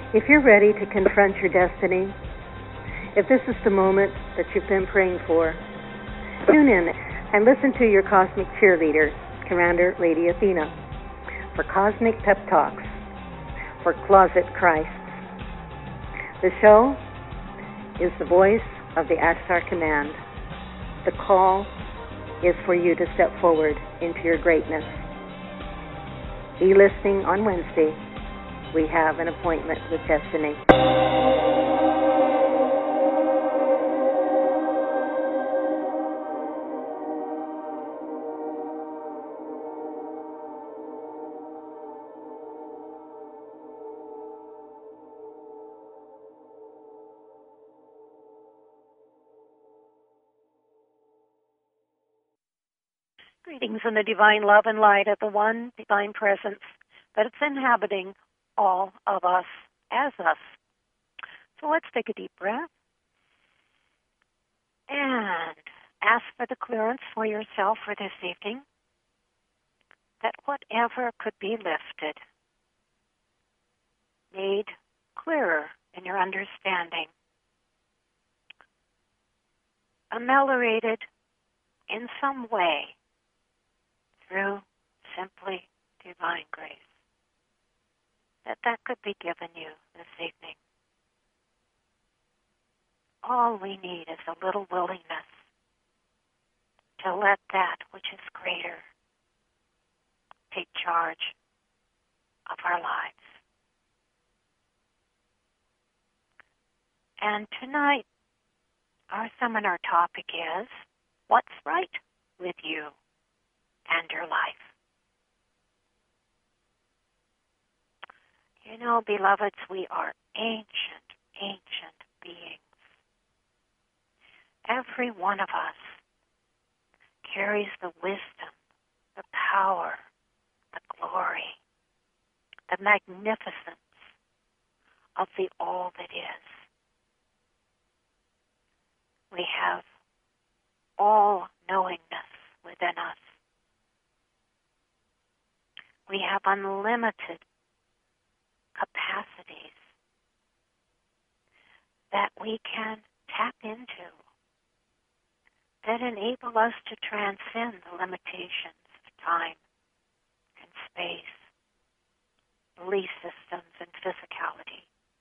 If you're ready to confront your destiny, if this is the moment that you've been praying for, tune in and listen to your cosmic cheerleader, Commander Lady Athena, for Cosmic Pep Talks for Closet Christs. The show is the voice of the Ashtar Command. The call is for you to step forward into your greatness. Be listening on Wednesday. We have an appointment with destiny. Greetings in the divine love and light of the one divine presence that it's inhabiting all of us as us. So let's take a deep breath and ask for the clearance for yourself for this evening that whatever could be lifted, made clearer in your understanding, ameliorated in some way through simply divine grace, that could be given you this evening. All we need is a little willingness to let that which is greater take charge of our lives. And tonight, our seminar topic is, what's right with you and your life? You know, beloveds, we are ancient, ancient beings. Every one of us carries the wisdom, the power, the glory, the magnificence of the all that is. We have all knowingness within us. We have unlimited capacities that we can tap into that enable us to transcend the limitations of time and space, belief systems, and physicality.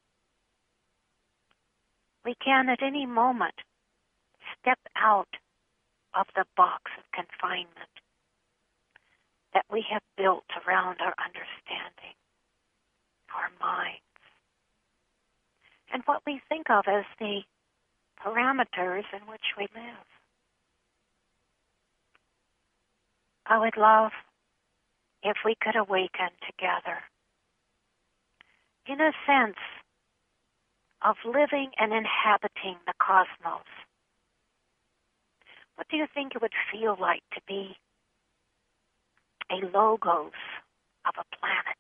We can at any moment step out of the box of confinement that we have built around our understanding, our minds, and what we think of as the parameters in which we live. I would love if we could awaken together in a sense of living and inhabiting the cosmos. What do you think it would feel like to be a logos of a planet?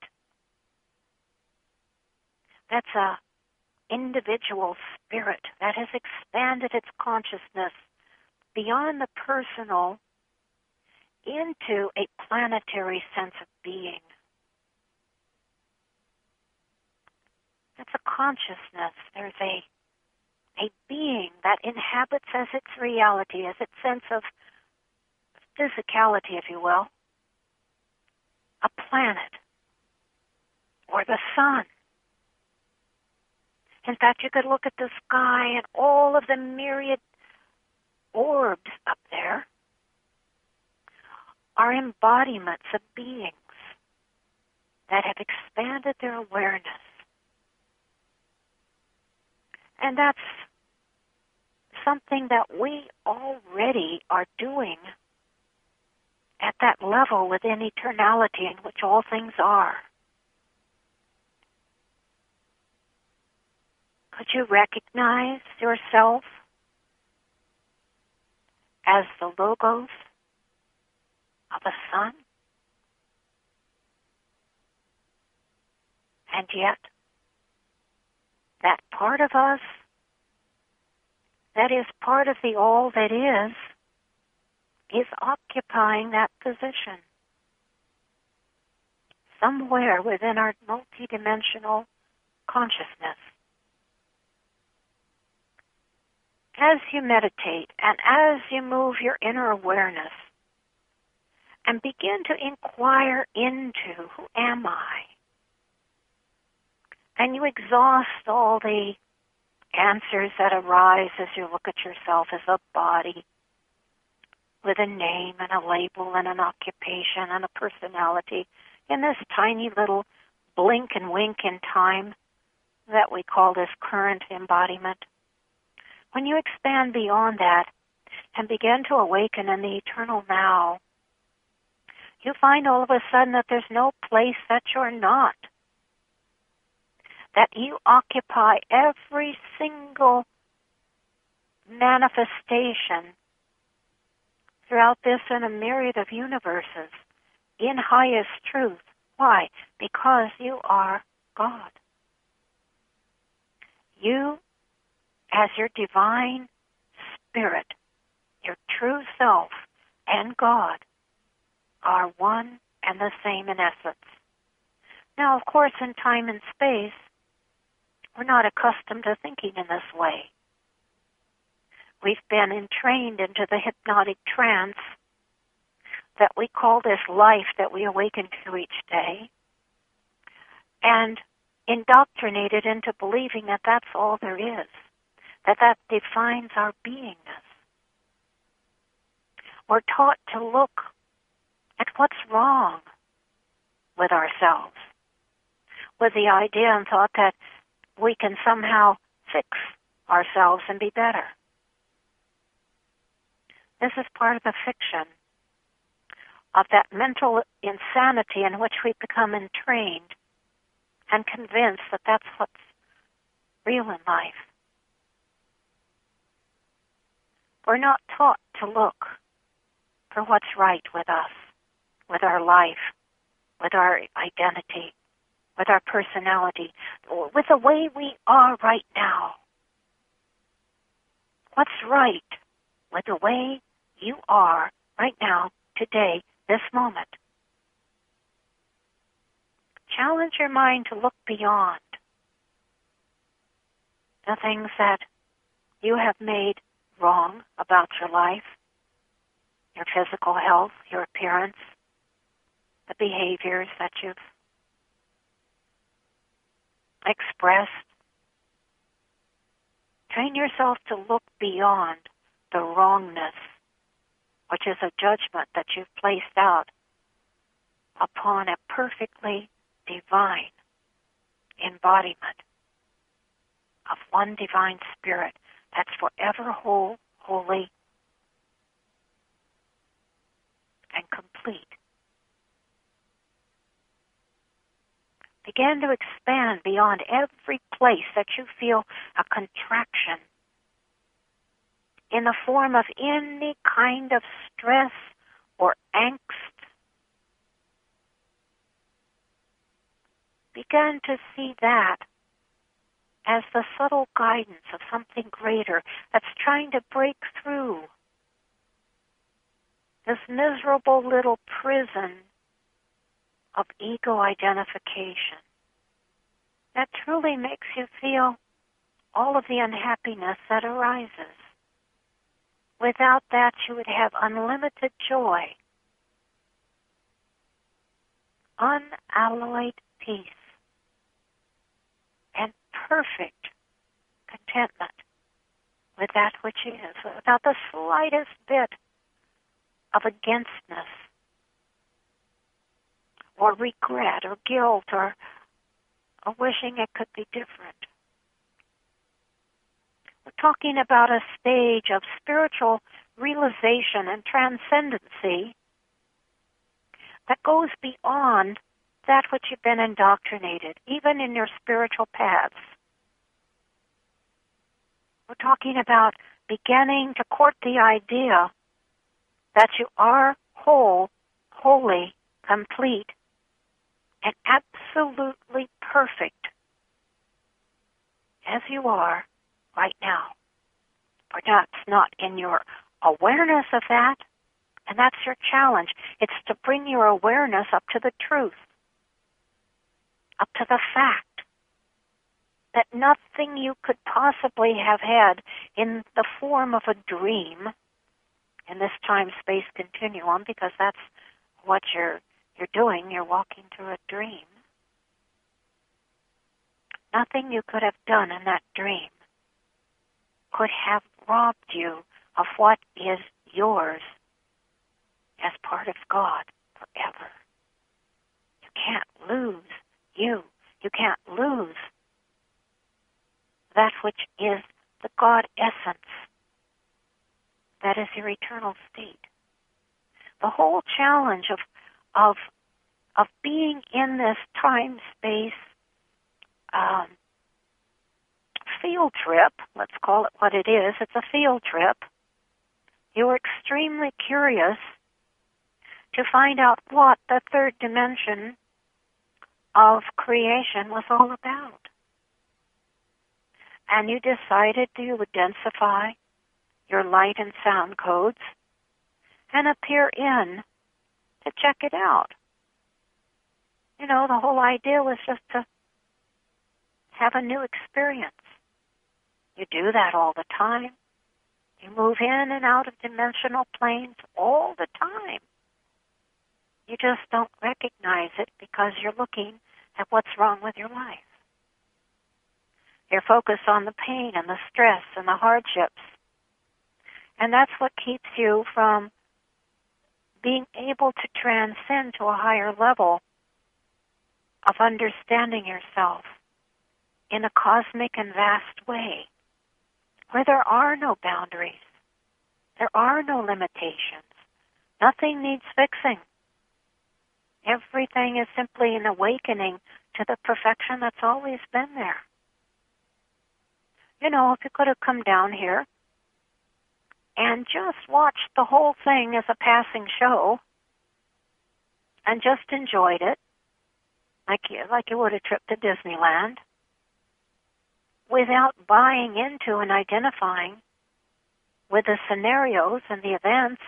That's a individual spirit that has expanded its consciousness beyond the personal into a planetary sense of being. That's a consciousness. There's a being that inhabits as its reality, as its sense of physicality, if you will, a planet or the sun. In fact, you could look at the sky and all of the myriad orbs up there are embodiments of beings that have expanded their awareness. And that's something that we already are doing at that level within eternality in which all things are. Could you recognize yourself as the logos of a sun? And yet, that part of us that is part of the all that is occupying that position. Somewhere within our multidimensional consciousness. As you meditate and as you move your inner awareness and begin to inquire into who am I, and you exhaust all the answers that arise as you look at yourself as a body with a name and a label and an occupation and a personality in this tiny little blink and wink in time that we call this current embodiment. When you expand beyond that and begin to awaken in the eternal now, you find all of a sudden that there's no place that you're not, that you occupy every single manifestation throughout this and a myriad of universes in highest truth. Why? Because you are God. You, as your divine spirit, your true self, and God are one and the same in essence. Now, of course, in time and space, we're not accustomed to thinking in this way. We've been entrained into the hypnotic trance that we call this life that we awaken to each day, and indoctrinated into believing that that's all there is, that defines our beingness. We're taught to look at what's wrong with ourselves, with the idea and thought that we can somehow fix ourselves and be better. This is part of the fiction of that mental insanity in which we become entrained and convinced that that's what's real in life. We're not taught to look for what's right with us, with our life, with our identity, with our personality, with the way we are right now. What's right with the way you are right now, today, this moment? Challenge your mind to look beyond the things that you have made wrong about your life, your physical health, your appearance, the behaviors that you've expressed. Train yourself to look beyond the wrongness, which is a judgment that you've placed out upon a perfectly divine embodiment of one divine spirit that's forever whole, holy, and complete. Begin to expand beyond every place that you feel a contraction in the form of any kind of stress or angst. Begin to see that as the subtle guidance of something greater that's trying to break through this miserable little prison of ego identification that truly makes you feel all of the unhappiness that arises. Without that, you would have unlimited joy, unalloyed peace, and perfect contentment with that which is, without the slightest bit of againstness or regret or guilt or wishing it could be different. We're talking about a stage of spiritual realization and transcendency that goes beyond that which you've been indoctrinated, even in your spiritual paths. We're talking about beginning to court the idea that you are whole, holy, complete, and absolutely perfect as you are right now. Perhaps not in your awareness of that, and that's your challenge. It's to bring your awareness up to the truth, up to the fact that nothing you could possibly have had in the form of a dream in this time-space continuum, because that's what you're doing. You're walking through a dream. Nothing you could have done in that dream could have robbed you of what is yours as part of God forever. You can't lose you. You can't lose that which is the God essence. That is your eternal state. The whole challenge of being in this time-space field trip, let's call it what it is, it's a field trip. You're extremely curious to find out what the third dimension of creation was all about. And you decided you would densify your light and sound codes and appear in to check it out. You know, the whole idea was just to have a new experience. You do that all the time. You move in and out of dimensional planes all the time. You just don't recognize it because you're looking at what's wrong with your life. You're focused on the pain and the stress and the hardships. And that's what keeps you from being able to transcend to a higher level of understanding yourself in a cosmic and vast way, where there are no boundaries. There are no limitations. Nothing needs fixing. Everything is simply an awakening to the perfection that's always been there. You know, if you could have come down here and just watched the whole thing as a passing show and just enjoyed it, like you would a trip to Disneyland, without buying into and identifying with the scenarios and the events,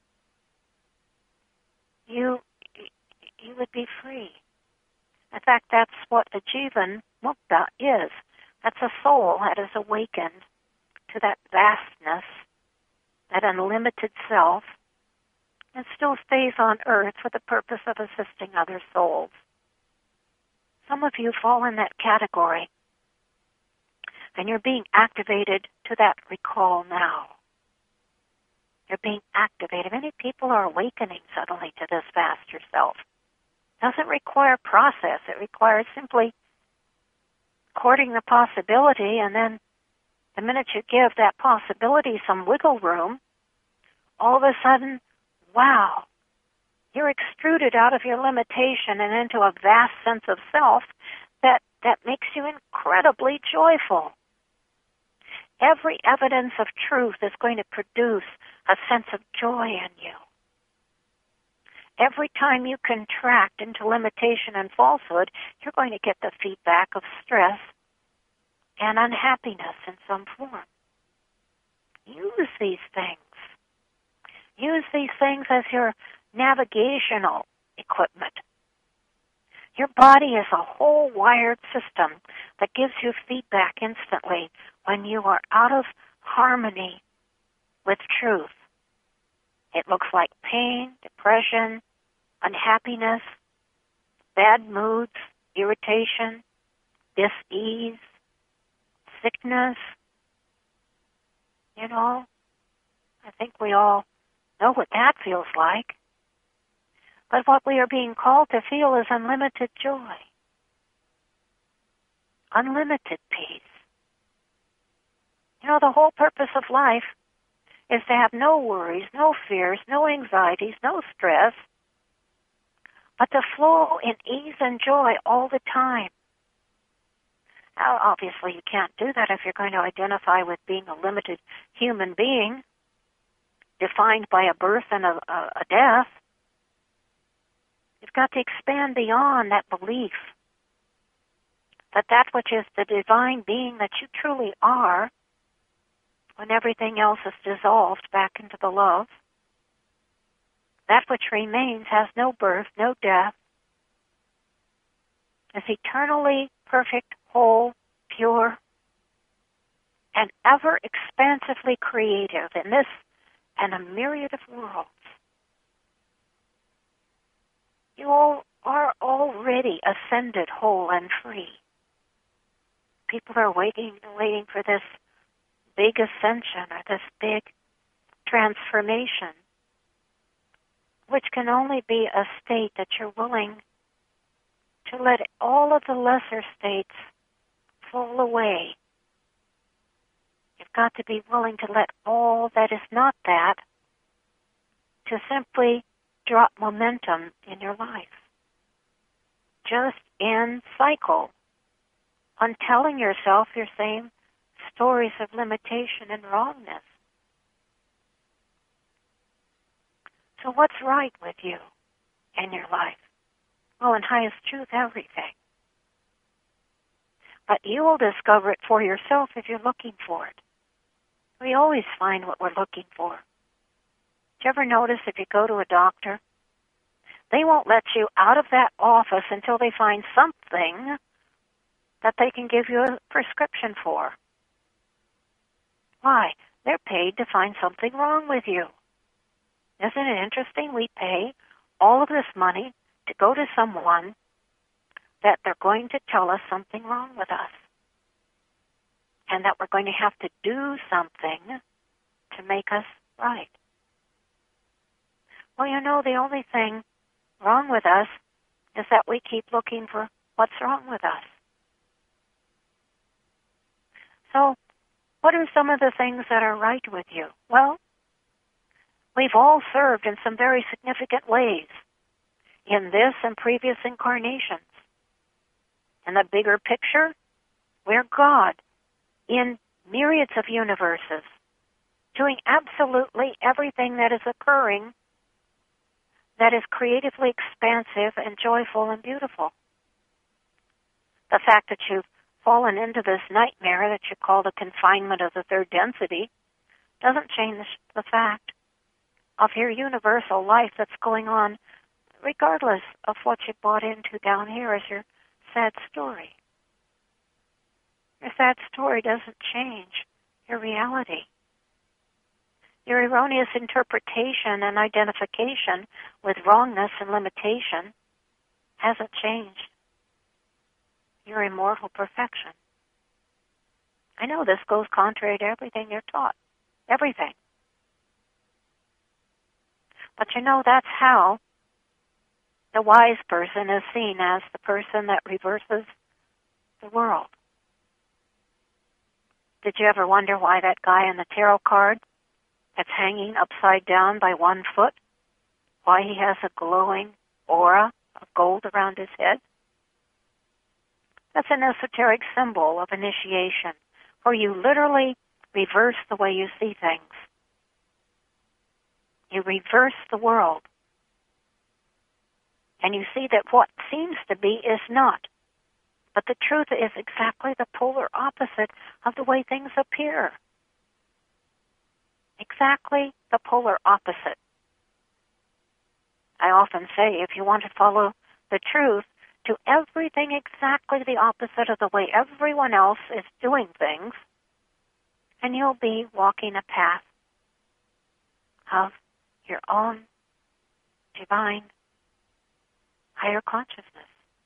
you would be free. In fact, that's what a Jivan Mukta is. That's a soul that is awakened to that vastness, that unlimited self, and still stays on earth for the purpose of assisting other souls. Some of you fall in that category, and you're being activated to that recall now. You're being activated. Many people are awakening suddenly to this vaster self. It doesn't require process. It requires simply courting the possibility, and then the minute you give that possibility some wiggle room, all of a sudden, wow, you're extruded out of your limitation and into a vast sense of self that makes you incredibly joyful. Every evidence of truth is going to produce a sense of joy in you. Every time you contract into limitation and falsehood, you're going to get the feedback of stress and unhappiness in some form. Use these things. Use these things as your navigational equipment. Your body is a whole wired system that gives you feedback instantly when you are out of harmony with truth. It looks like pain, depression, unhappiness, bad moods, irritation, dis-ease, sickness. You know, I think we all know what that feels like. But what we are being called to feel is unlimited joy, unlimited peace. You know, the whole purpose of life is to have no worries, no fears, no anxieties, no stress, but to flow in ease and joy all the time. Now, obviously, you can't do that if you're going to identify with being a limited human being, defined by a birth and a death. You've got to expand beyond that belief that that which is the divine being that you truly are, when everything else is dissolved back into the love, that which remains has no birth, no death, is eternally perfect, whole, pure, and ever expansively creative in this and a myriad of worlds. You all are already ascended, whole, and free. People are waiting for this big ascension or this big transformation, which can only be a state that you're willing to let all of the lesser states fall away. You've got to be willing to let all that is not that to simply drop momentum in your life. Just end cycle on telling yourself your same stories of limitation and wrongness. So what's right with you in your life? Well, in highest truth, everything. But you will discover it for yourself if you're looking for it. We always find what we're looking for. Do you ever notice if you go to a doctor, they won't let you out of that office until they find something that they can give you a prescription for? Why? They're paid to find something wrong with you. Isn't it interesting? We pay all of this money to go to someone that they're going to tell us something wrong with us, and that we're going to have to do something to make us right. Well, you know, the only thing wrong with us is that we keep looking for what's wrong with us. So, what are some of the things that are right with you? Well, we've all served in some very significant ways in this and previous incarnations. In the bigger picture, we're God in myriads of universes, doing absolutely everything that is occurring that is creatively expansive and joyful and beautiful. The fact that you've fallen into this nightmare that you call the confinement of the third density doesn't change the fact of your universal life that's going on regardless of what you bought into down here as your sad story. Your sad story doesn't change your reality. Your erroneous interpretation and identification with wrongness and limitation hasn't changed your immortal perfection. I know this goes contrary to everything you're taught. Everything. But you know, that's how the wise person is seen, as the person that reverses the world. Did you ever wonder why that guy in the tarot card that's hanging upside down by 1 foot, why he has a glowing aura of gold around his head? That's an esoteric symbol of initiation, where you literally reverse the way you see things. You reverse the world. And you see that what seems to be is not. But the truth is exactly the polar opposite of the way things appear. Exactly the polar opposite. I often say, if you want to follow the truth, do everything exactly the opposite of the way everyone else is doing things, and you'll be walking a path of your own divine higher consciousness.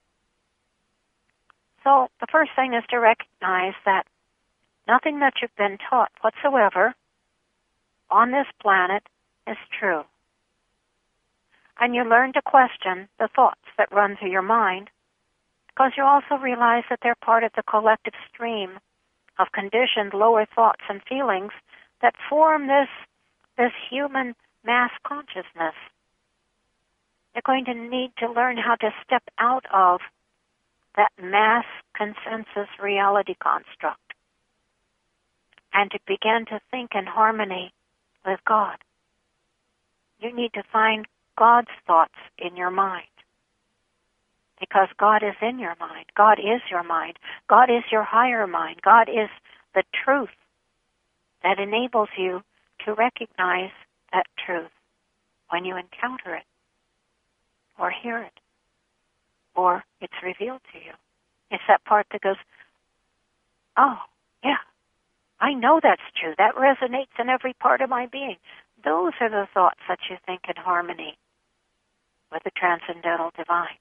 So the first thing is to recognize that nothing that you've been taught whatsoever on this planet is true. And you learn to question the thoughts that run through your mind, because you also realize that they're part of the collective stream of conditioned lower thoughts and feelings that form this human mass consciousness. You're going to need to learn how to step out of that mass consensus reality construct and to begin to think in harmony with God. You need to find God's thoughts in your mind, because God is in your mind. God is your mind. God is your higher mind. God is the truth that enables you to recognize that truth when you encounter it or hear it or it's revealed to you. It's that part that goes, oh, yeah, I know that's true. That resonates in every part of my being. Those are the thoughts that you think in harmony with the transcendental divine.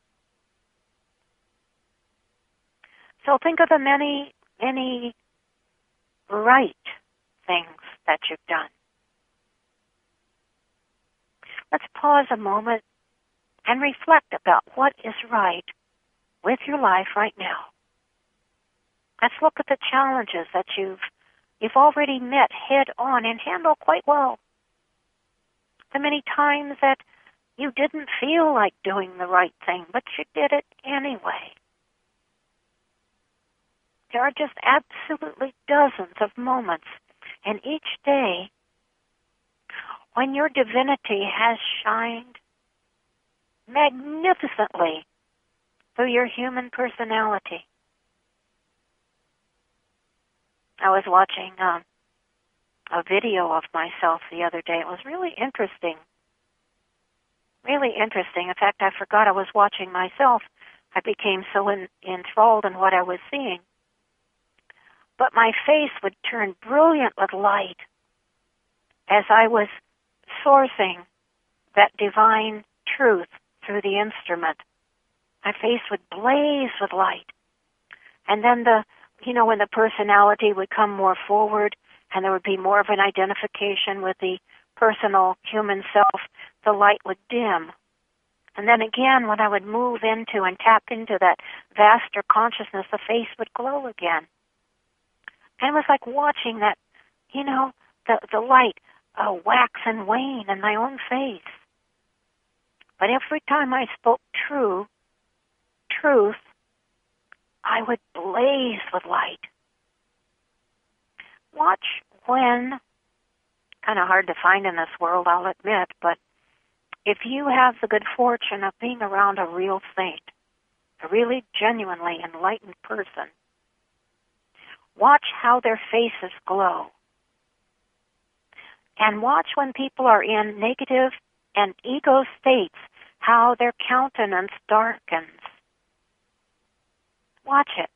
So think of the many, many right things that you've done. Let's pause a moment and reflect about what is right with your life right now. Let's look at the challenges that you've already met head on and handled quite well. The many times that you didn't feel like doing the right thing, but you did it anyway. There are just absolutely dozens of moments in each day when your divinity has shined magnificently through your human personality. I was watching a video of myself the other day. It was really interesting. Really interesting. In fact, I forgot I was watching myself. I became so enthralled in what I was seeing. But my face would turn brilliant with light as I was sourcing that divine truth through the instrument. My face would blaze with light. And then when the personality would come more forward and there would be more of an identification with the personal human self, the light would dim. And then again, when I would move into and tap into that vaster consciousness, the face would glow again. And it was like watching that, the light wax and wane in my own face. But every time I spoke truth, I would blaze with light. Watch when, kind of hard to find in this world, I'll admit, but if you have the good fortune of being around a real saint, a really genuinely enlightened person, watch how their faces glow. And watch when people are in negative and ego states, how their countenance darkens. Watch it.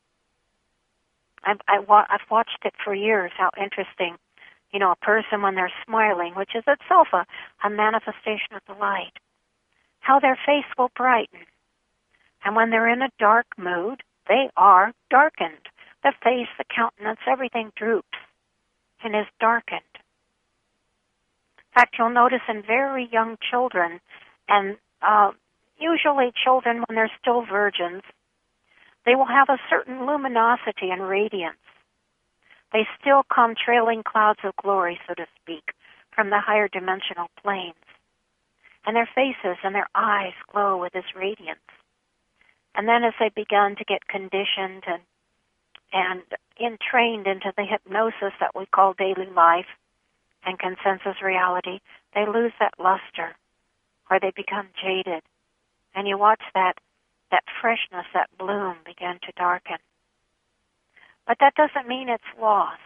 I've watched it for years, how interesting, a person when they're smiling, which is itself a manifestation of the light, how their face will brighten. And when they're in a dark mood, they are darkened. The face, the countenance, everything droops and is darkened. In fact, you'll notice in very young children, and usually children when they're still virgins, they will have a certain luminosity and radiance. They still come trailing clouds of glory, so to speak, from the higher dimensional planes. And their faces and their eyes glow with this radiance. And then as they begin to get conditioned and entrained into the hypnosis that we call daily life and consensus reality, they lose that luster, or they become jaded. And you watch that freshness, that bloom begin to darken. But that doesn't mean it's lost.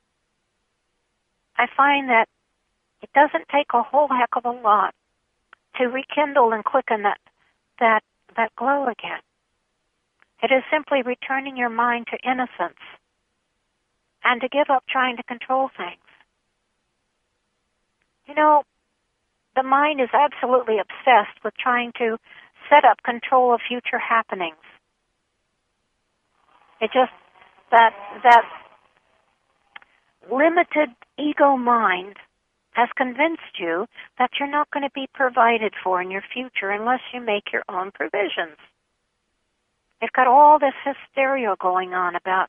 I find that it doesn't take a whole heck of a lot to rekindle and quicken that glow again. It is simply returning your mind to innocence and to give up trying to control things. The mind is absolutely obsessed with trying to set up control of future happenings. It just, that limited ego mind has convinced you that you're not going to be provided for in your future unless you make your own provisions. It's got all this hysteria going on about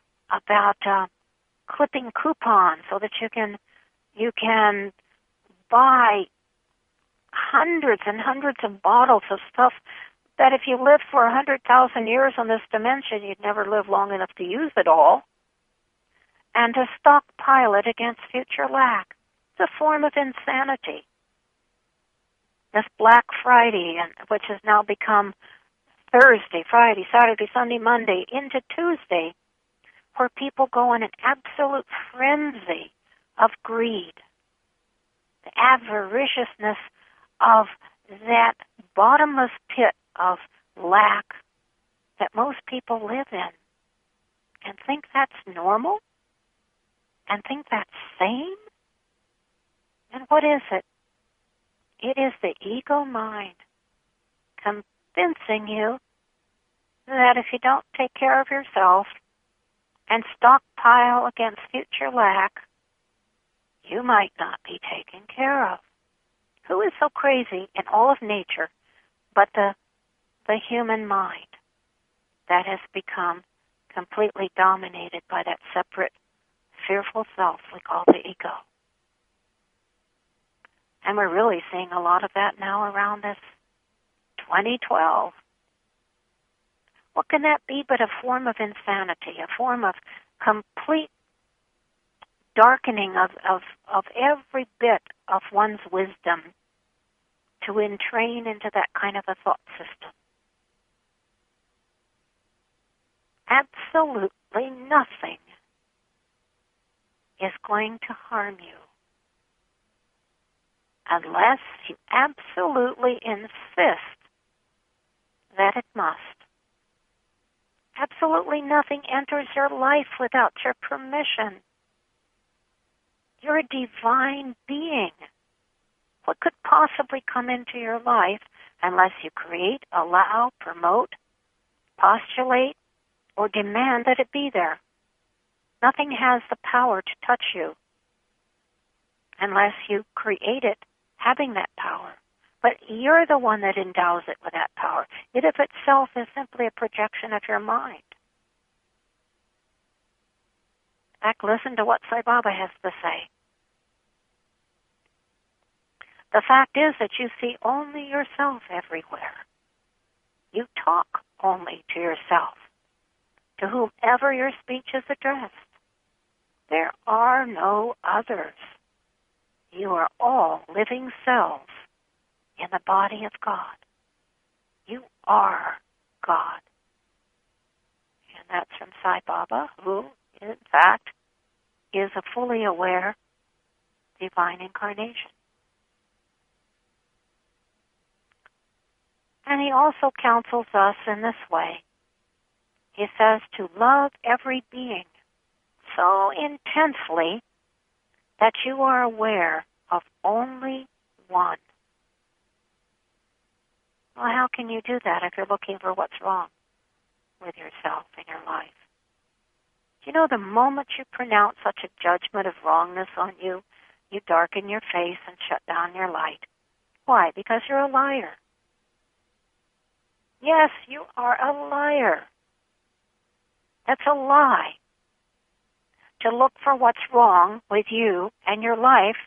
clipping coupons so that you can buy hundreds and hundreds of bottles of stuff that if you lived for 100,000 years on this dimension, you'd never live long enough to use it all. And to stockpile it against future lack. It's a form of insanity. This Black Friday, which has now become Thursday, Friday, Saturday, Sunday, Monday, into Tuesday, where people go in an absolute frenzy of greed. The avariciousness of that bottomless pit of lack that most people live in. and think that's normal and think that's sane? And what is it? It is the ego mind convincing you that if you don't take care of yourself and stockpile against future lack, you might not be taken care of. Who is so crazy in all of nature but the human mind that has become completely dominated by that separate, fearful self we call the ego? And we're really seeing a lot of that now around this 2012. What can that be but a form of insanity, a form of complete darkening of every bit of one's wisdom to entrain into that kind of a thought system? Absolutely nothing is going to harm you unless you absolutely insist that it must. Absolutely nothing enters your life without your permission. You're a divine being. What could possibly come into your life unless you create, allow, promote, postulate, or demand that it be there? Nothing has the power to touch you unless you create it having that power. But you're the one that endows it with that power. It of itself is simply a projection of your mind. In fact, listen to what Sai Baba has to say. The fact is that you see only yourself everywhere. You talk only to yourself, to whomever your speech is addressed. There are no others. You are all living cells in the body of God. You are God. And that's from Sai Baba, who, in fact, is a fully aware divine incarnation. And he also counsels us in this way. He says to love every being so intensely that you are aware of only one. Well, how can you do that if you're looking for what's wrong with yourself in your life? Do you know the moment you pronounce such a judgment of wrongness on you, you darken your face and shut down your light? Why? Because you're a liar. Yes, you are a liar. That's a lie. To look for what's wrong with you and your life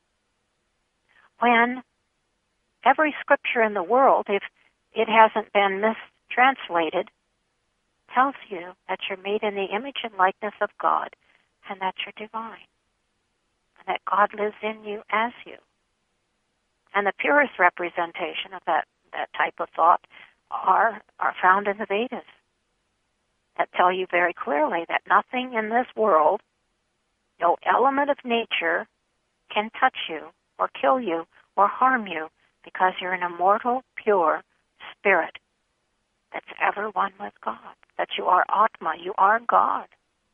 when every scripture in the world, if it hasn't been mistranslated, tells you that you're made in the image and likeness of God and that you're divine and that God lives in you as you. And the purest representation of that type of thought are found in the Vedas that tell you very clearly that nothing in this world, no element of nature, can touch you or kill you or harm you because you're an immortal, pure spirit that's ever one with God, that you are Atma, you are God.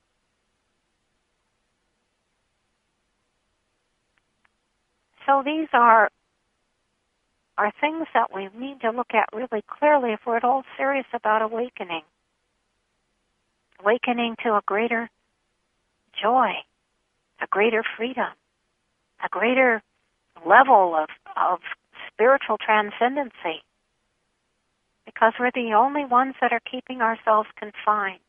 So these are things that we need to look at really clearly if we're at all serious about awakening. Awakening to a greater joy, a greater freedom, a greater level of spiritual transcendency. Because we're the only ones that are keeping ourselves confined.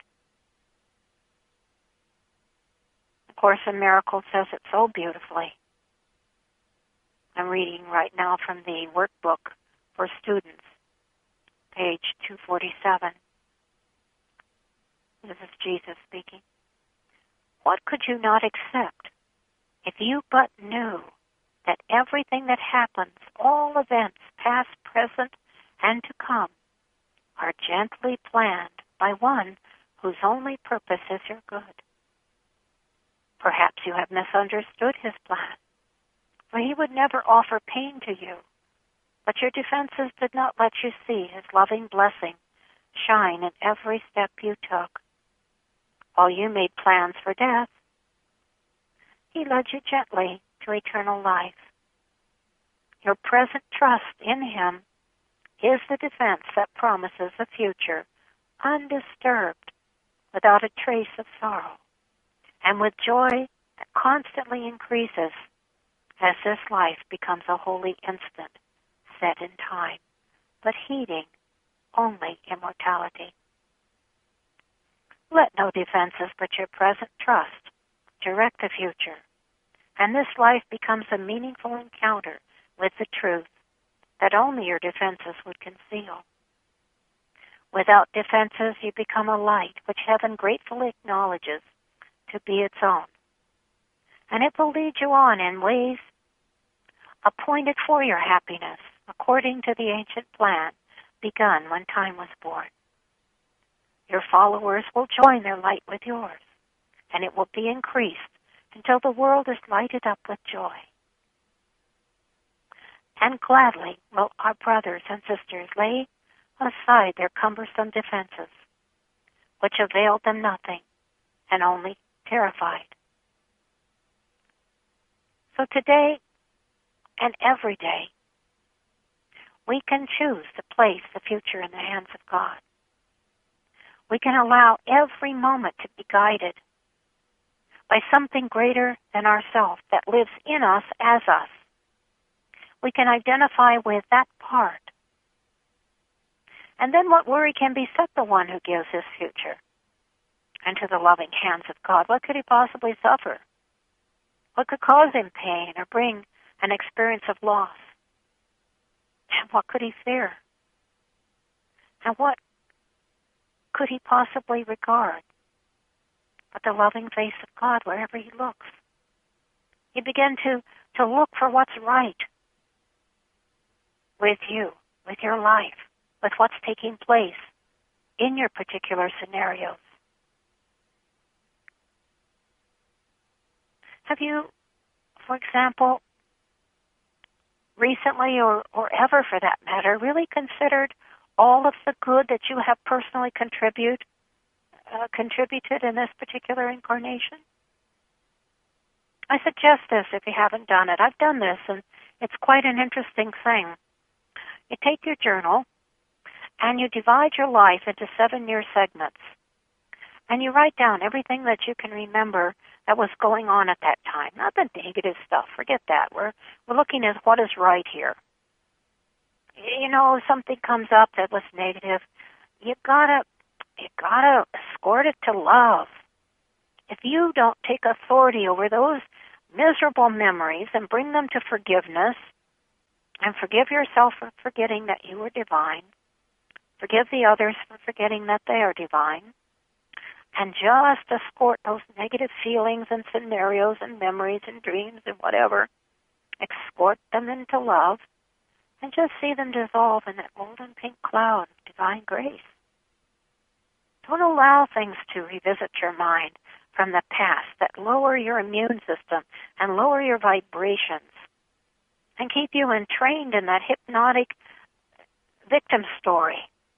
The Course in Miracles says it so beautifully. I'm reading right now from the workbook for students, page 247. This is Jesus speaking. What could you not accept if you but knew that everything that happens, all events, past, present, and to come, are gently planned by one whose only purpose is your good? Perhaps you have misunderstood his plan, for he would never offer pain to you, but your defenses did not let you see his loving blessing shine in every step you took. while you made plans for death. He led you gently to eternal life. Your present trust in Him is the defense that promises a future undisturbed, without a trace of sorrow, and with joy that constantly increases as this life becomes a holy instant set in time, but heeding only immortality. Let no defenses but your present trust direct the future, and this life becomes a meaningful encounter with the truth that only your defenses would conceal. Without defenses, you become a light which heaven gratefully acknowledges to be its own, and it will lead you on in ways appointed for your happiness, according to the ancient plan begun when time was born. Your followers will join their light with yours, and it will be increased until the world is lighted up with joy. And gladly will our brothers and sisters lay aside their cumbersome defenses, which availed them nothing and only terrified. So today and every day, we can choose to place the future in the hands of God. We can allow every moment to be guided by something greater than ourselves that lives in us as us. We can identify with that part. And then what worry can beset the one who gives his future into the loving hands of God? What could he possibly suffer? What could cause him pain or bring an experience of loss? And what could he fear? And what could he possibly regard but the loving face of God wherever he looks? He began to look for what's right with you, with your life, with what's taking place in your particular scenarios. Have you, for example, recently or ever for that matter, really considered all of the good that you have personally contributed in this particular incarnation? I suggest this if you haven't done it. I've done this, and it's quite an interesting thing. You take your journal, and you divide your life into 7-year segments, and you write down everything that you can remember that was going on at that time. Not the negative stuff. Forget that. We're looking at what is right here. You know, if something comes up that was negative, you gotta escort it to love. If you don't take authority over those miserable memories and bring them to forgiveness, and forgive yourself for forgetting that you were divine, forgive the others for forgetting that they are divine, and just escort those negative feelings and scenarios and memories and dreams and whatever, escort them into love, and just see them dissolve in that golden pink cloud of divine grace. Don't allow things to revisit your mind from the past that lower your immune system and lower your vibrations and keep you entrained in that hypnotic victim story.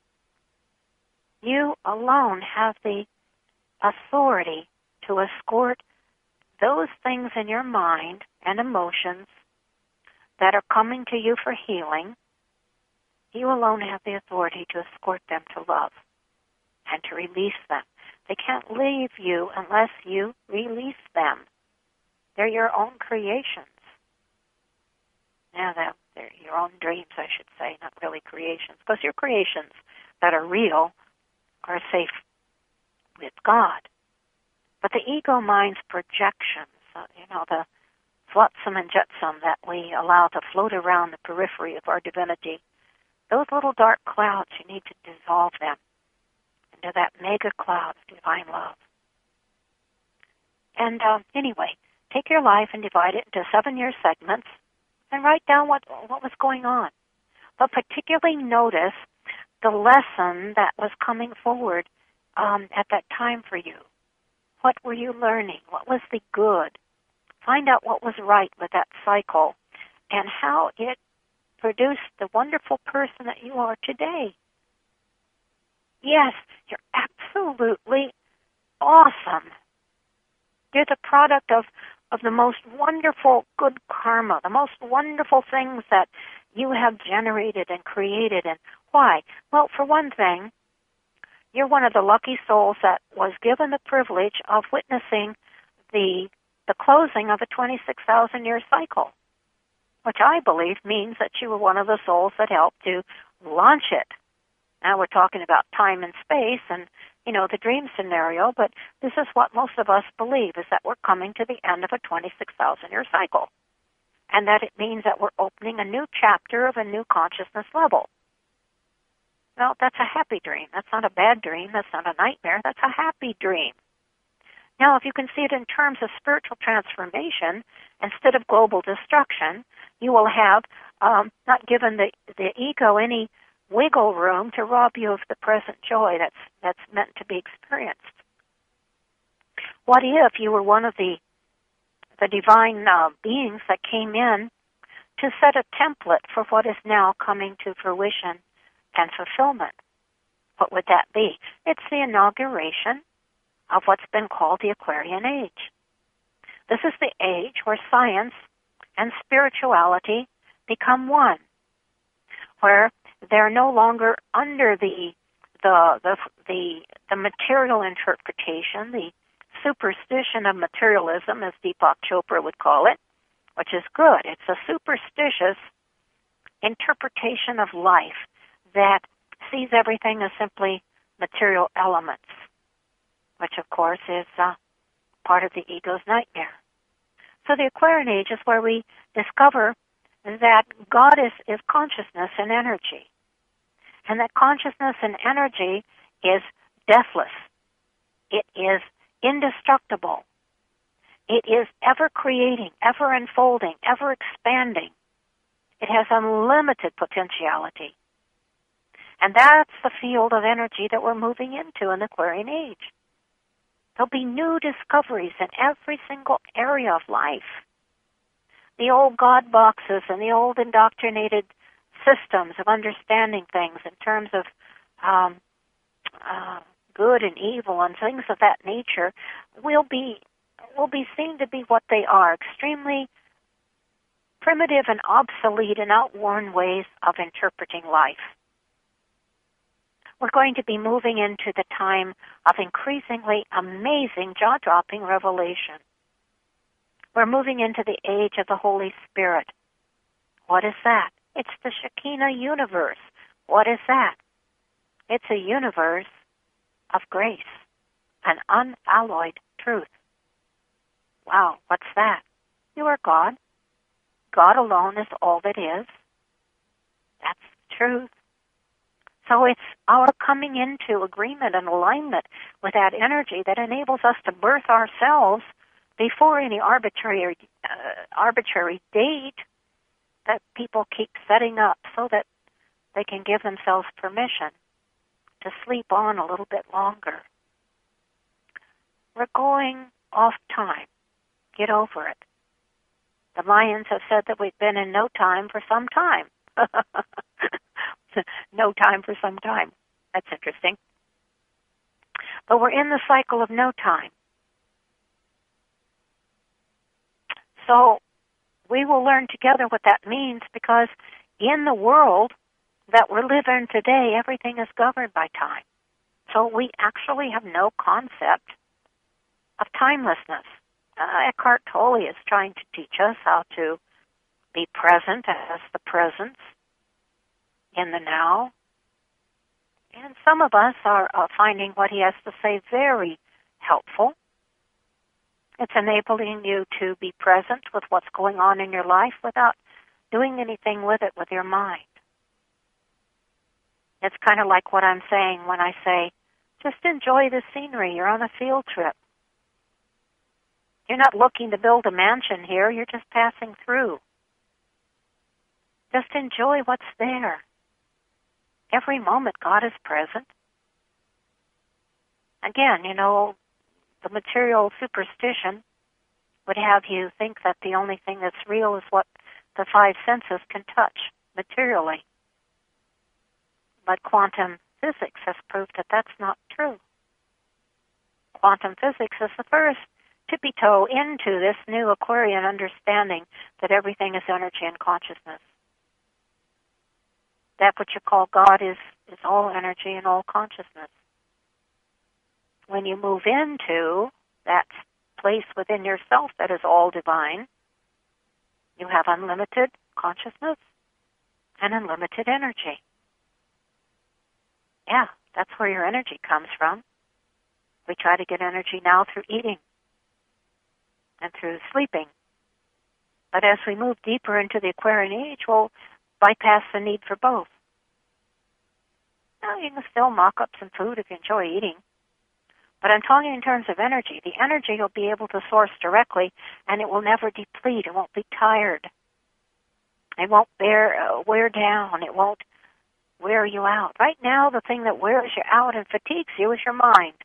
You alone have the authority to escort those things in your mind and emotions that are coming to you for healing. You alone have the authority to escort them to love and to release them. They can't leave you unless you release them. They're your own creations. Now, they're your own dreams, I should say, not really creations, because your creations that are real are safe with God. But the ego mind's projections, the flotsam and jetsam that we allow to float around the periphery of our divinity, those little dark clouds, you need to dissolve them into that mega cloud of divine love. And anyway, take your life and divide it into 7-year segments and write down what was going on. But particularly notice the lesson that was coming forward at that time for you. What were you learning? What was the good? Find out what was right with that cycle and how it produced the wonderful person that you are today. Yes, you're absolutely awesome. You're the product of the most wonderful good karma, the most wonderful things that you have generated and created. And why? Well, for one thing, you're one of the lucky souls that was given the privilege of witnessing the closing of a 26,000-year cycle, which I believe means that you were one of the souls that helped to launch it. Now we're talking about time and space and, the dream scenario, but this is what most of us believe, is that we're coming to the end of a 26,000-year cycle, and that it means that we're opening a new chapter of a new consciousness level. Well, that's a happy dream. That's not a bad dream. That's not a nightmare. That's a happy dream. Now, if you can see it in terms of spiritual transformation, instead of global destruction, you will have not given the ego any wiggle room to rob you of the present joy that's meant to be experienced. What if you were one of the divine beings that came in to set a template for what is now coming to fruition and fulfillment? What would that be? It's the inauguration of what's been called the Aquarian Age. This is the age where science and spirituality become one, where they're no longer under the material interpretation, the superstition of materialism, as Deepak Chopra would call it, which is good. It's a superstitious interpretation of life that sees everything as simply material elements, which, of course, is part of the ego's nightmare. So the Aquarian Age is where we discover that God is consciousness and energy, and that consciousness and energy is deathless. It is indestructible. It is ever creating, ever unfolding, ever expanding. It has unlimited potentiality. And that's the field of energy that we're moving into in the Aquarian Age. There'll be new discoveries in every single area of life. The old God boxes and the old indoctrinated systems of understanding things in terms of good and evil and things of that nature will be seen to be what they are, extremely primitive and obsolete and outworn ways of interpreting life. We're going to be moving into the time of increasingly amazing, jaw-dropping revelation. We're moving into the age of the Holy Spirit. What is that? It's the Shekinah universe. What is that? It's a universe of grace, an unalloyed truth. Wow, what's that? You are God. God alone is all that is. That's the truth. So it's our coming into agreement and alignment with that energy that enables us to birth ourselves before any arbitrary date that people keep setting up so that they can give themselves permission to sleep on a little bit longer. We're going off time. Get over it. The Mayans have said that we've been in no time for some time. No time for some time. That's interesting. But we're in the cycle of no time. So we will learn together what that means, because in the world that we're living today, everything is governed by time. So we actually have no concept of timelessness. Eckhart Tolle is trying to teach us how to be present as the presence in the now. And some of us are finding what he has to say very helpful. It's enabling you to be present with what's going on in your life without doing anything with it with your mind. It's kind of like what I'm saying when I say, just enjoy the scenery. You're on a field trip. You're not looking to build a mansion here. You're just passing through. Just enjoy what's there. Every moment, God is present. Again, the material superstition would have you think that the only thing that's real is what the five senses can touch materially. But quantum physics has proved that that's not true. quantum physics is the first tippy-toe into this new Aquarian understanding that everything is energy and consciousness. That what you call God is all energy and all consciousness. When you move into that place within yourself that is all divine, you have unlimited consciousness and unlimited energy. Yeah, that's where your energy comes from. We try to get energy now through eating and through sleeping. But as we move deeper into the Aquarian age, we'll bypass the need for both. Now, you can still mock up some food if you enjoy eating. But I'm talking in terms of energy. The energy you'll be able to source directly, and it will never deplete. It won't be tired. It won't wear down. It won't wear you out. Right now, the thing that wears you out and fatigues you is your mind.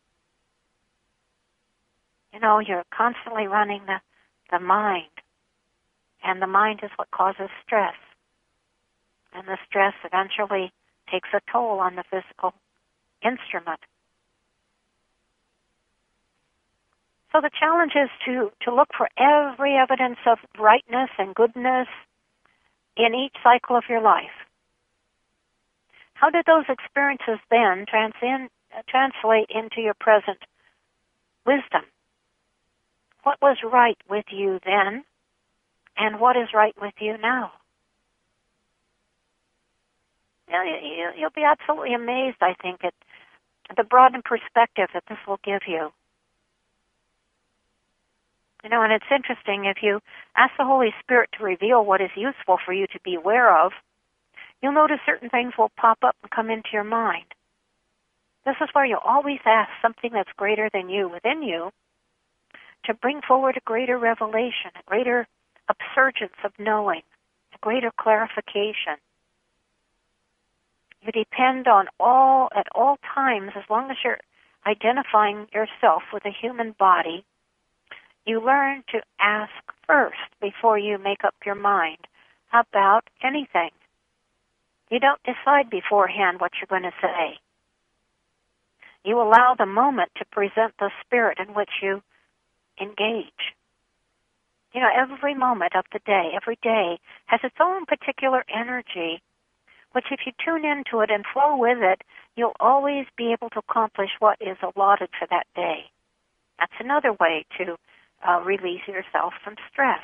You know, you're constantly running the mind. And the mind is what causes stress. And the stress eventually takes a toll on the physical instrument. So the challenge is to look for every evidence of rightness and goodness in each cycle of your life. How did those experiences then translate into your present wisdom? What was right with you then, and what is right with you now? You'll be absolutely amazed, I think, at the broadened perspective that this will give you. You know, and it's interesting, if you ask the Holy Spirit to reveal what is useful for you to be aware of, you'll notice certain things will pop up and come into your mind. This is where you'll always ask something that's greater than you, within you, to bring forward a greater revelation, a greater upsurgence of knowing, a greater clarification. You depend on at all times, as long as you're identifying yourself with a human body, you learn to ask first before you make up your mind about anything. You don't decide beforehand what you're going to say. You allow the moment to present the spirit in which you engage. You know, every moment of the day, every day, has its own particular energy, which if you tune into it and flow with it, you'll always be able to accomplish what is allotted for that day. That's another way to release yourself from stress.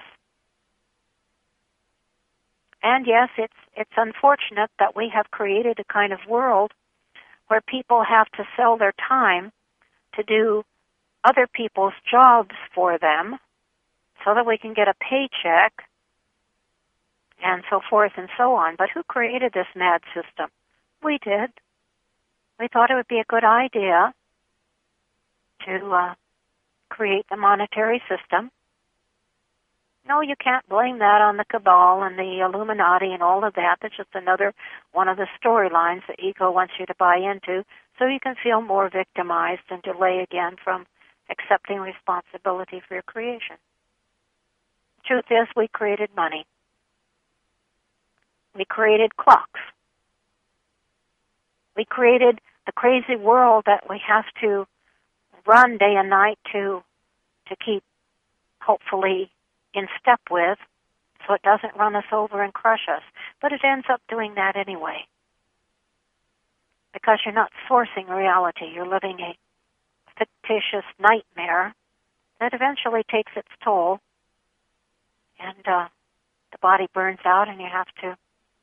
And yes, it's unfortunate that we have created a kind of world where people have to sell their time to do other people's jobs for them so that we can get a paycheck and so forth and so on. But who created this mad system? We did. We thought it would be a good idea to create the monetary system. No, you can't blame that on the cabal and the Illuminati and all of that. That's just another one of the storylines the ego wants you to buy into so you can feel more victimized and delay again from accepting responsibility for your creation. The truth is, we created money. We created clocks. We created the crazy world that we have to run day and night to keep, hopefully, in step with, so it doesn't run us over and crush us. But it ends up doing that anyway. Because you're not sourcing reality. You're living a fictitious nightmare that eventually takes its toll, and the body burns out, and you have to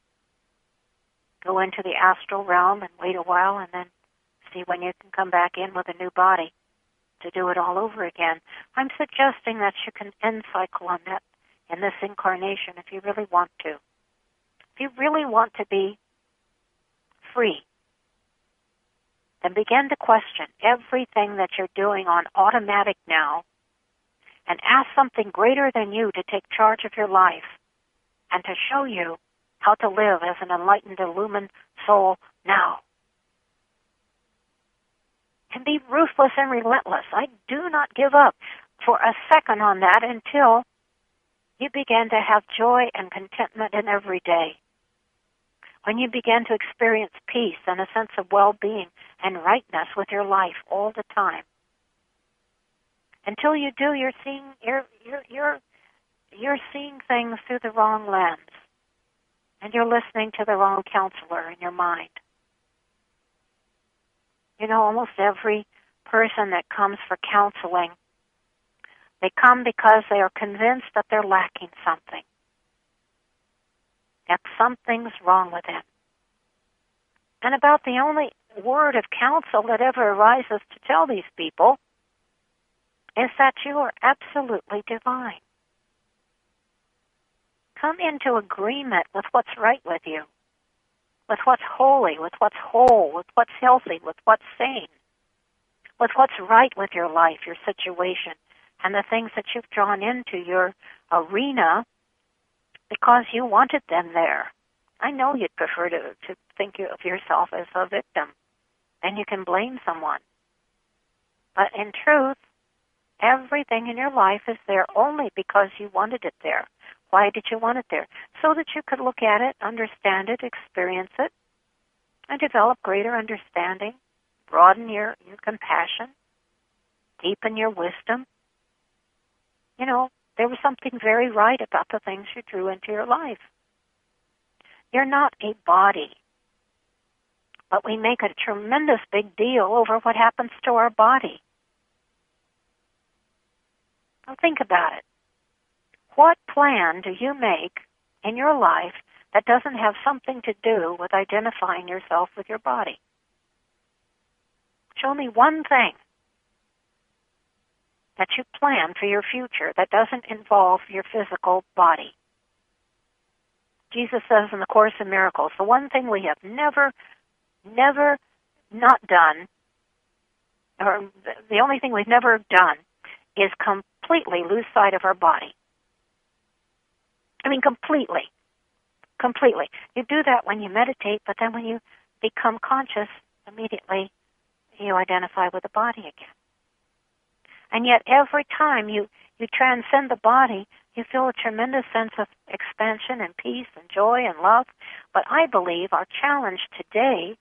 go into the astral realm and wait a while and then see when you can come back in with a new body to do it all over again. I'm suggesting that you can end cycle on that in this incarnation if you really want to. If you really want to be free, then begin to question everything that you're doing on automatic now and ask something greater than you to take charge of your life and to show you how to live as an enlightened, illumined soul now. And be ruthless and relentless. I do not give up for a second on that until you begin to have joy and contentment in every day. When you begin to experience peace and a sense of well-being and rightness with your life all the time. Until you do, you're seeing things through the wrong lens, and you're listening to the wrong counselor in your mind. You know, almost every person that comes for counseling, they come because they are convinced that they're lacking something, that something's wrong with them. And about the only word of counsel that ever arises to tell these people is that you are absolutely divine. Come into agreement with what's right with you, with what's holy, with what's whole, with what's healthy, with what's sane, with what's right with your life, your situation, and the things that you've drawn into your arena because you wanted them there. I know you'd prefer to think of yourself as a victim, and you can blame someone. But in truth, everything in your life is there only because you wanted it there. Why did you want it there? So that you could look at it, understand it, experience it, and develop greater understanding, broaden your compassion, deepen your wisdom. You know, there was something very right about the things you drew into your life. You're not a body, but we make a tremendous big deal over what happens to our body. Now think about it. What plan do you make in your life that doesn't have something to do with identifying yourself with your body? Show me one thing that you plan for your future that doesn't involve your physical body. Jesus says in the Course in Miracles, the one thing we have never not done, or the only thing we've never done, is completely lose sight of our body. I mean, completely. You do that when you meditate, but then when you become conscious, immediately you identify with the body again. And yet every time you transcend the body, you feel a tremendous sense of expansion and peace and joy and love. But I believe our challenge today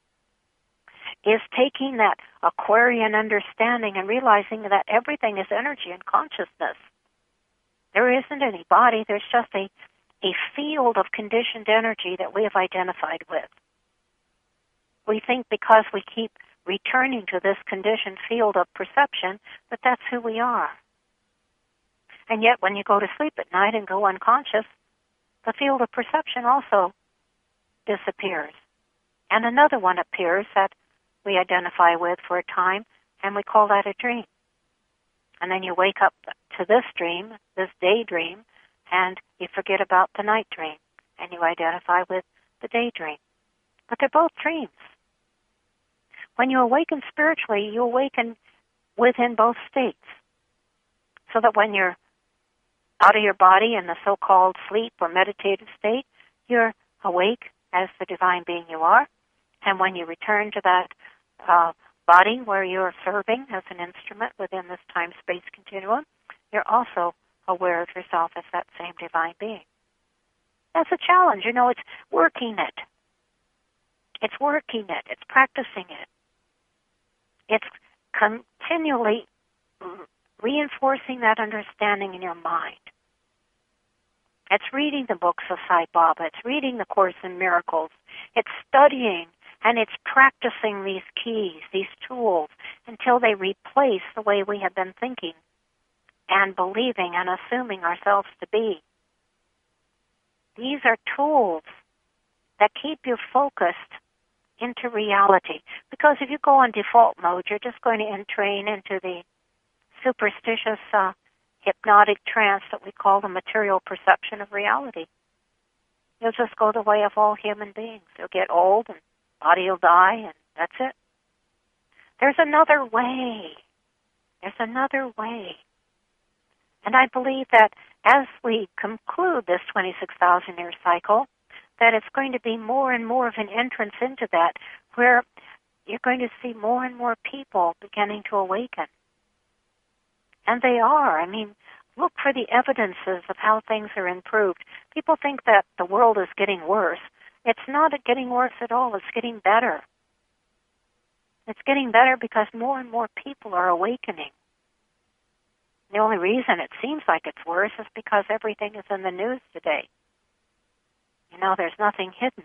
is taking that Aquarian understanding and realizing that everything is energy and consciousness. There isn't any body, there's just a field of conditioned energy that we have identified with. We think because we keep returning to this conditioned field of perception that that's who we are. And yet when you go to sleep at night and go unconscious, the field of perception also disappears. And another one appears that we identify with for a time, and we call that a dream. And then you wake up to this dream, this daydream, and you forget about the night dream, and you identify with the daydream. But they're both dreams. When you awaken spiritually, you awaken within both states. So that when you're out of your body in the so-called sleep or meditative state, you're awake as the divine being you are. And when you return to that body where you're serving as an instrument within this time-space continuum, you're also aware of yourself as that same divine being. That's a challenge. You know, it's working it. It's working it. It's practicing it. It's continually reinforcing that understanding in your mind. It's reading the books of Sai Baba. It's reading the Course in Miracles. It's studying, and it's practicing these keys, these tools, until they replace the way we have been thinking and believing and assuming ourselves to be. These are tools that keep you focused into reality. Because if you go on default mode, you're just going to entrain into the superstitious, hypnotic trance that we call the material perception of reality. You'll just go the way of all human beings. You'll get old and body will die, and that's it. There's another way. There's another way. And I believe that as we conclude this 26,000-year cycle, that it's going to be more and more of an entrance into that, where you're going to see more and more people beginning to awaken. And they are. I mean, look for the evidences of how things are improved. People think that the world is getting worse. It's not getting worse at all. It's getting better. It's getting better because more and more people are awakening. The only reason it seems like it's worse is because everything is in the news today. You know, there's nothing hidden.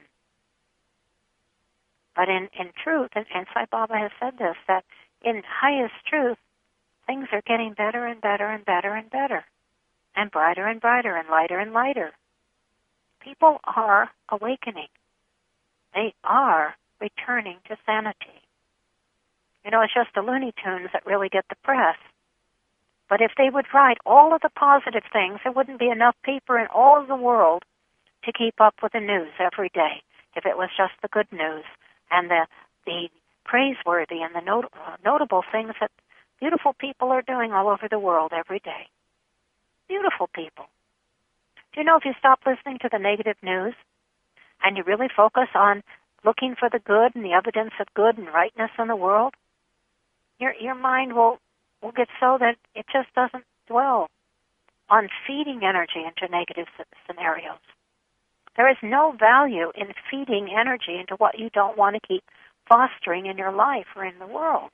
But in truth, and Sai Baba has said this, that in highest truth, things are getting better and better and better and better, and brighter and brighter and lighter and lighter. People are awakening. They are returning to sanity. You know, it's just the Looney Tunes that really get the press. But if they would write all of the positive things, there wouldn't be enough paper in all of the world to keep up with the news every day, if it was just the good news and the praiseworthy and the notable things that beautiful people are doing all over the world every day. Beautiful people. Do you know, if you stop listening to the negative news and you really focus on looking for the good and the evidence of good and rightness in the world, your mind will get so that it just doesn't dwell on feeding energy into negative scenarios. There is no value in feeding energy into what you don't want to keep fostering in your life or in the world.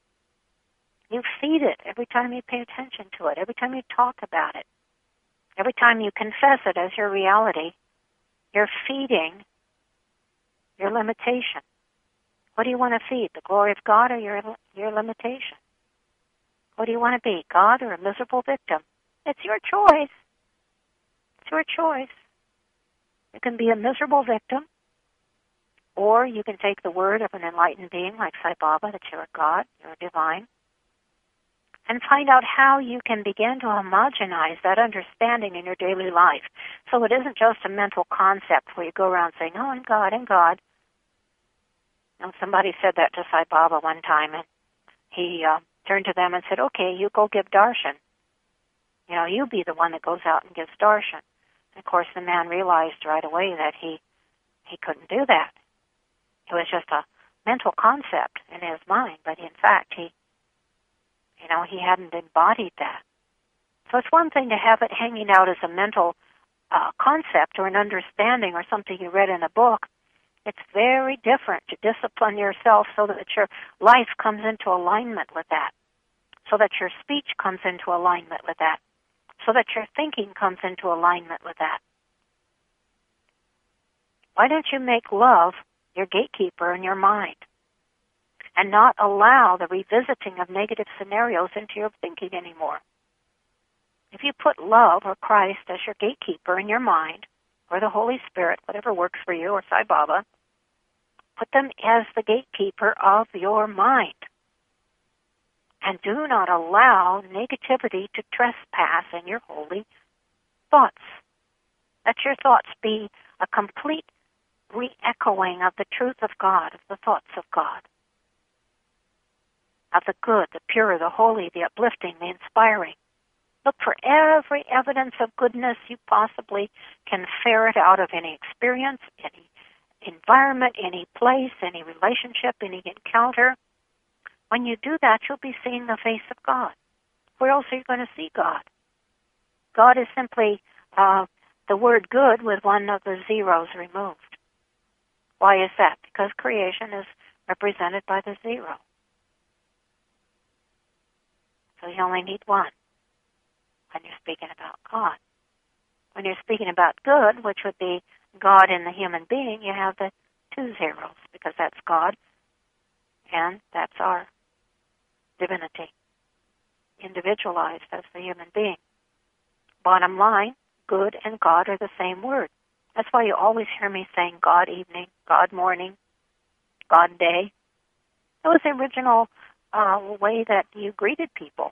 You feed it every time you pay attention to it, every time you talk about it, every time you confess it as your reality. You're feeding your limitation. What do you want to feed, the glory of God or your limitation? What do you want to be, God or a miserable victim? It's your choice. It's your choice. You can be a miserable victim, or you can take the word of an enlightened being like Sai Baba, that you're a God, you're a divine, and find out how you can begin to homogenize that understanding in your daily life. So it isn't just a mental concept where you go around saying, oh, I'm God, I'm God. You know, somebody said that to Sai Baba one time, and he turned to them and said, okay, you go give darshan. You know, you be the one that goes out and gives darshan. And of course, the man realized right away that he couldn't do that. It was just a mental concept in his mind, but in fact, he hadn't embodied that. So it's one thing to have it hanging out as a mental concept or an understanding or something you read in a book. It's very different to discipline yourself so that your life comes into alignment with that, so that your speech comes into alignment with that, so that your thinking comes into alignment with that. Why don't you make love your gatekeeper in your mind and not allow the revisiting of negative scenarios into your thinking anymore? If you put love or Christ as your gatekeeper in your mind, or the Holy Spirit, whatever works for you, or Sai Baba, put them as the gatekeeper of your mind. And do not allow negativity to trespass in your holy thoughts. Let your thoughts be a complete re-echoing of the truth of God, of the thoughts of God, of the good, the pure, the holy, the uplifting, the inspiring. Look for every evidence of goodness you possibly can ferret out of any experience, any environment, any place, any relationship, any encounter. When you do that, you'll be seeing the face of God. Where else are you going to see God? God is simply the word good with one of the zeros removed. Why is that? Because creation is represented by the zero. So you only need one when you're speaking about God. When you're speaking about good, which would be God in the human being, you have the two zeros, because that's God and that's our divinity, individualized as the human being. Bottom line, good and God are the same word. That's why you always hear me saying God evening, God morning, God day. That was the original way that you greeted people.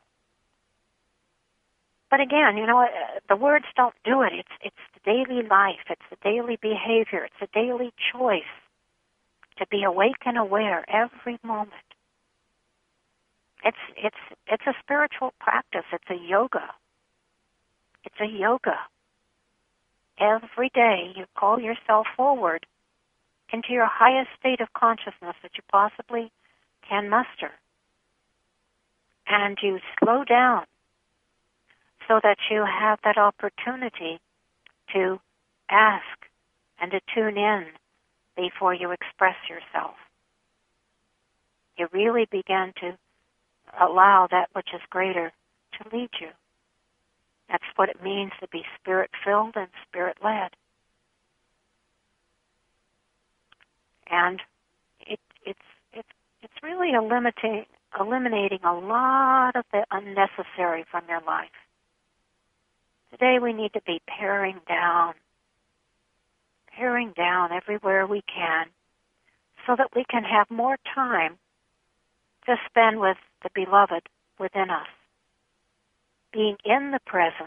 But again, you know, the words don't do it. It's the daily life. It's the daily behavior. It's a daily choice to be awake and aware every moment. It's a spiritual practice. It's a yoga. It's a yoga. Every day you call yourself forward into your highest state of consciousness that you possibly can muster. And you slow down so that you have that opportunity to ask and to tune in before you express yourself. You really begin to allow that which is greater to lead you. what it means to be spirit-filled and spirit-led. And it's really eliminating a lot of the unnecessary from your life. Today we need to be paring down everywhere we can so that we can have more time to spend with the beloved within us, being in the presence,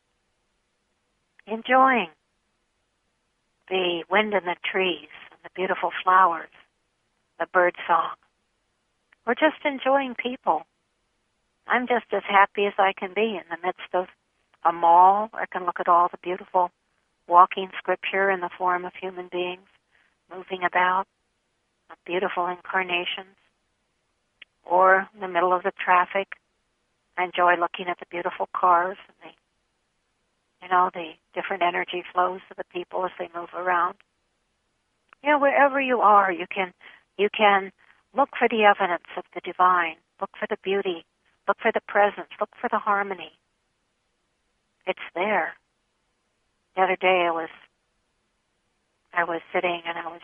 enjoying the wind in the trees and the beautiful flowers, the bird song, or just enjoying people. I'm just as happy as I can be in the midst of a mall. I can look at all the beautiful walking scripture in the form of human beings moving about, beautiful incarnations, or in the middle of the traffic. I enjoy looking at the beautiful cars and the different energy flows of the people as they move around. Wherever you are, you can look for the evidence of the divine, look for the beauty, look for the presence, look for the harmony. It's there. The other day I was sitting and I was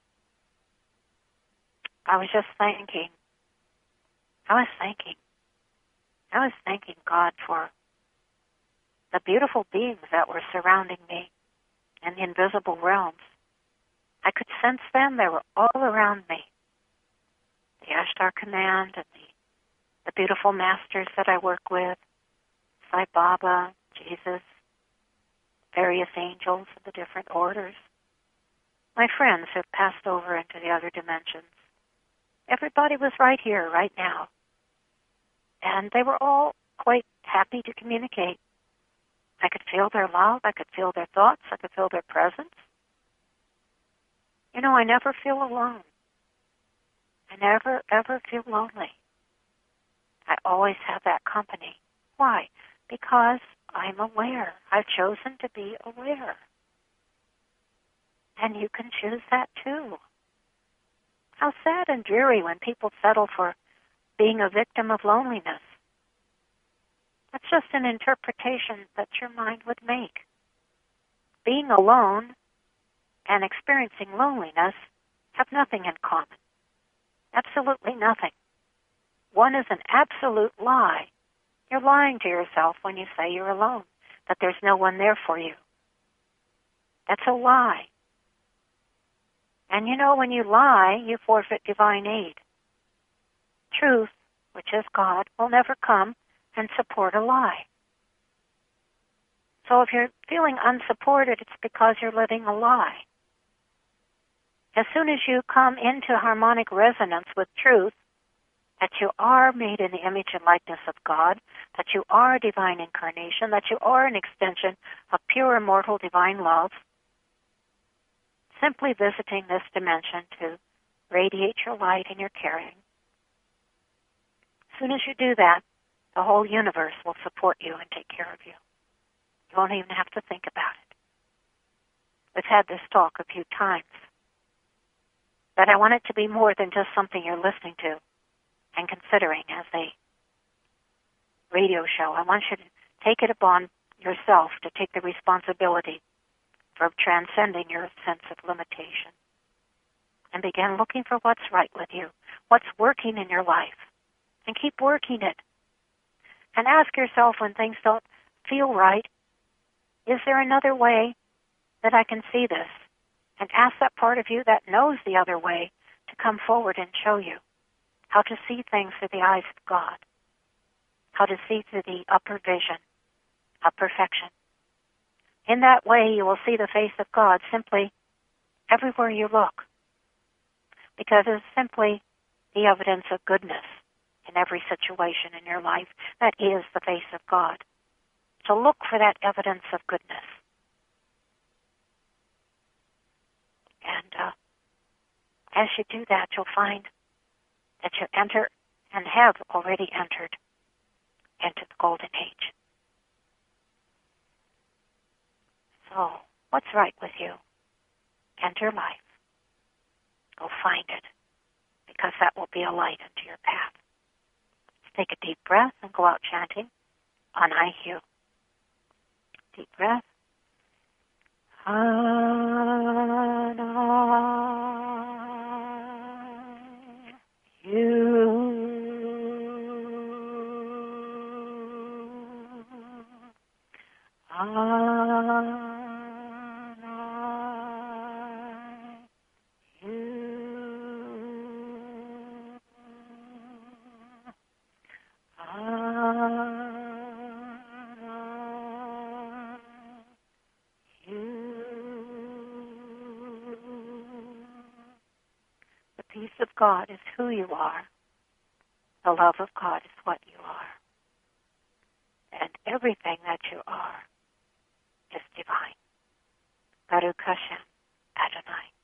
just thanking. I was thanking God for the beautiful beings that were surrounding me in the invisible realms. I could sense them. They were all around me. The Ashtar Command and the beautiful masters that I work with, Sai Baba, Jesus, various angels of the different orders, my friends who have passed over into the other dimensions. Everybody was right here, right now. And they were all quite happy to communicate. I could feel their love. I could feel their thoughts. I could feel their presence. I never feel alone. I never, ever feel lonely. I always have that company. Why? Because I'm aware. I've chosen to be aware. And you can choose that too. How sad and dreary when people settle for being a victim of loneliness. That's just an interpretation that your mind would make. Being alone and experiencing loneliness have nothing in common. Absolutely nothing. One is an absolute lie. You're lying to yourself when you say you're alone, that there's no one there for you. That's a lie. And when you lie, you forfeit divine aid. Truth, which is God, will never come and support a lie. So if you're feeling unsupported, it's because you're living a lie. As soon as you come into harmonic resonance with truth, that you are made in the image and likeness of God, that you are a divine incarnation, that you are an extension of pure, immortal, divine love, simply visiting this dimension to radiate your light and your caring. As soon as you do that, the whole universe will support you and take care of you. You won't even have to think about it. We've had this talk a few times. But I want it to be more than just something you're listening to and considering as a radio show. I want you to take it upon yourself to take the responsibility for transcending your sense of limitation and begin looking for what's right with you, what's working in your life, and keep working it. And ask yourself when things don't feel right, is there another way that I can see this? And ask that part of you that knows the other way to come forward and show you how to see things through the eyes of God, how to see through the upper vision of perfection. In that way, you will see the face of God simply everywhere you look, because it's simply the evidence of goodness in every situation in your life. That is the face of God. So look for that evidence of goodness. And as you do that, you'll find that you enter and have already entered into the golden age. So, what's right with you? Enter life. Go find it, because that will be a light into your path. Let's take a deep breath and go out chanting on I Hugh. deep breath. The peace of God is who you are. The love of God is what you are. And everything that you are is divine. Baruch Hashem, Adonai.